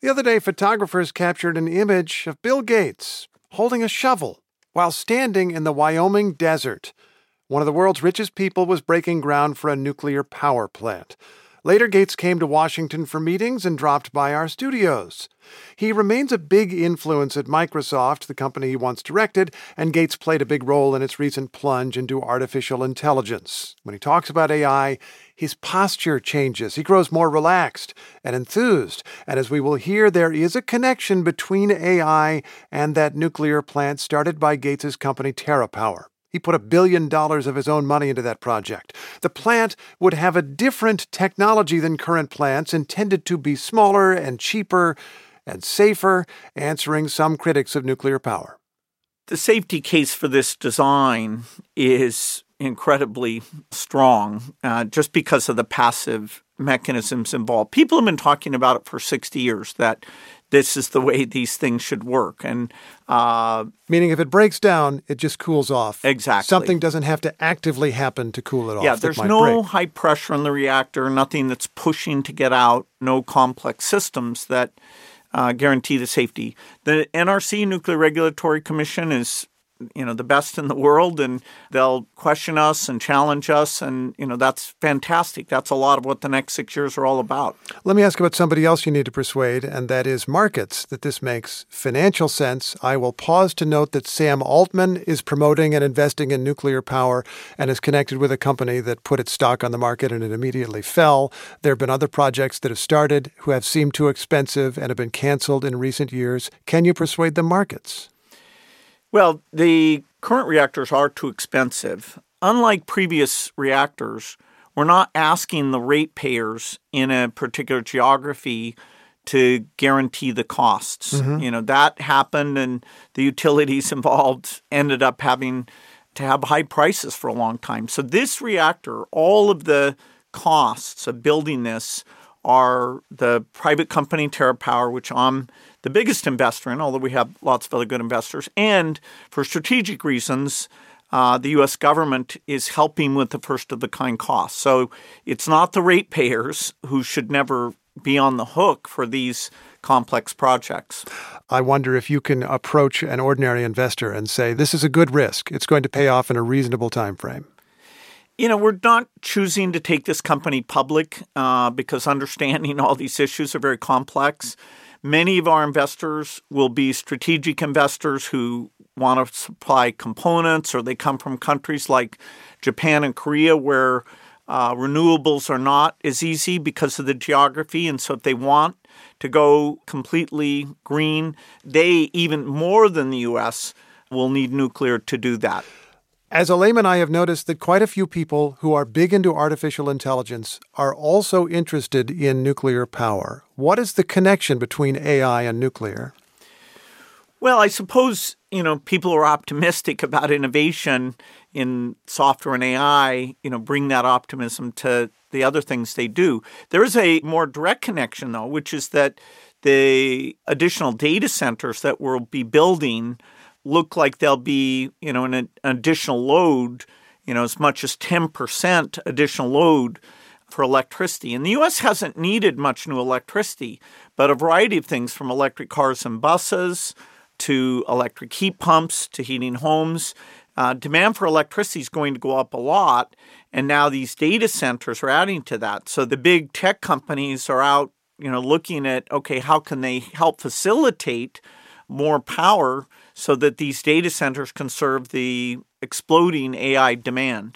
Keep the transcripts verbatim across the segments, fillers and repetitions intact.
The other day, photographers captured an image of Bill Gates holding a shovel while standing in the Wyoming desert. One of the world's richest people was breaking ground for a nuclear power plant. Later, Gates came to Washington for meetings and dropped by our studios. He remains a big influence at Microsoft, the company he once directed, and Gates played a big role in its recent plunge into artificial intelligence. When he talks about A I, his posture changes. He grows more relaxed and enthused. And as we will hear, there is a connection between A I and that nuclear plant started by Gates' company TerraPower. He put a billion dollars of his own money into that project. The plant would have a different technology than current plants, intended to be smaller and cheaper and safer, answering some critics of nuclear power. The safety case for this design is incredibly strong uh, just because of the passive mechanisms involved. People have been talking about it for sixty years, that this is the way these things should work. And uh, Meaning if it breaks down, it just cools off. Exactly. Something doesn't have to actively happen to cool it off. Yeah, there's no break. high pressure in the reactor, nothing that's pushing to get out, no complex systems that uh, guarantee the safety. The N R C, Nuclear Regulatory Commission, is you know, the best in the world, and they'll question us and challenge us. And, you know, that's fantastic. That's a lot of what the next six years are all about. Let me ask about somebody else you need to persuade, and that is markets, that this makes financial sense. I will pause to note that Sam Altman is promoting and investing in nuclear power and is connected with a company that put its stock on the market and it immediately fell. There have been other projects that have started who have seemed too expensive and have been canceled in recent years. Can you persuade the markets? Well, the current reactors are too expensive. Unlike previous reactors, we're not asking the ratepayers in a particular geography to guarantee the costs. Mm-hmm. You know, that happened, and the utilities involved ended up having to have high prices for a long time. So this reactor, all of the costs of building this are the private company TerraPower, which I'm the biggest investor in, although we have lots of other good investors. And for strategic reasons, uh, the U S government is helping with the first-of-the-kind costs. So it's not the ratepayers who should never be on the hook for these complex projects. I wonder if you can approach an ordinary investor and say, this is a good risk. It's going to pay off in a reasonable time frame. You know, we're not choosing to take this company public uh, because understanding all these issues are very complex. Many of our investors will be strategic investors who want to supply components, or they come from countries like Japan and Korea where uh, renewables are not as easy because of the geography. And so if they want to go completely green, they, even more than the U S, will need nuclear to do that. As a layman, I have noticed that quite a few people who are big into artificial intelligence are also interested in nuclear power. What is the connection between A I and nuclear? Well, I suppose, you know, people are optimistic about innovation in software and A I, you know, bring that optimism to the other things they do. There is a more direct connection, though, which is that the additional data centers that we'll be building look like they'll be, you know, an, an additional load, you know, as much as ten percent additional load for electricity. And the U S hasn't needed much new electricity, but a variety of things from electric cars and buses to electric heat pumps to heating homes. Uh, demand for electricity is going to go up a lot, and now these data centers are adding to that. So the big tech companies are out, you know, looking at, okay, how can they help facilitate more power so that these data centers can serve the exploding A I demand.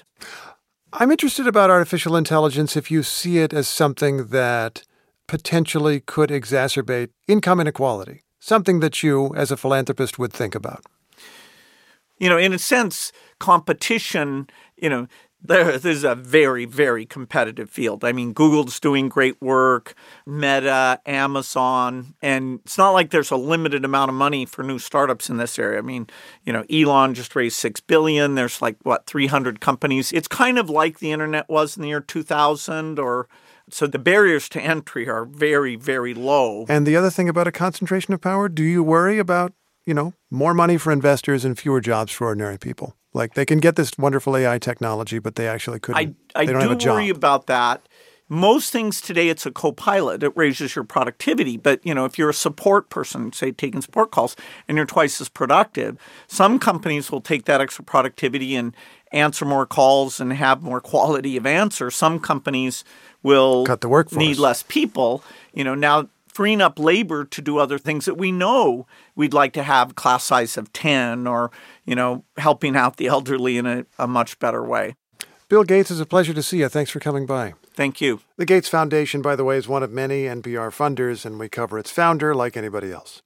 I'm interested about artificial intelligence if you see it as something that potentially could exacerbate income inequality, something that you, as a philanthropist, would think about. You know, in a sense, competition, you know, There, this is a very, very competitive field. I mean, Google's doing great work, Meta, Amazon, and it's not like there's a limited amount of money for new startups in this area. I mean, you know, Elon just raised six billion dollars. There's like, what, three hundred companies. It's kind of like the internet was in the year two thousand, or so the barriers to entry are very, very low. And the other thing about a concentration of power, do you worry about, you know, more money for investors and fewer jobs for ordinary people? Like, they can get this wonderful A I technology, but they actually couldn't. I, I they don't do have a job. worry about that. Most things today, it's a co-pilot. It raises your productivity. But, you know, if you're a support person, say taking support calls, and you're twice as productive, some companies will take that extra productivity and answer more calls and have more quality of answer. Some companies will cut the workforce. Need less people. You know, now freeing up labor to do other things that we know we'd like to have class size of ten or, you know, helping out the elderly in a, a much better way. Bill Gates, it's a pleasure to see you. Thanks for coming by. Thank you. The Gates Foundation, by the way, is one of many N P R funders, and we cover its founder like anybody else.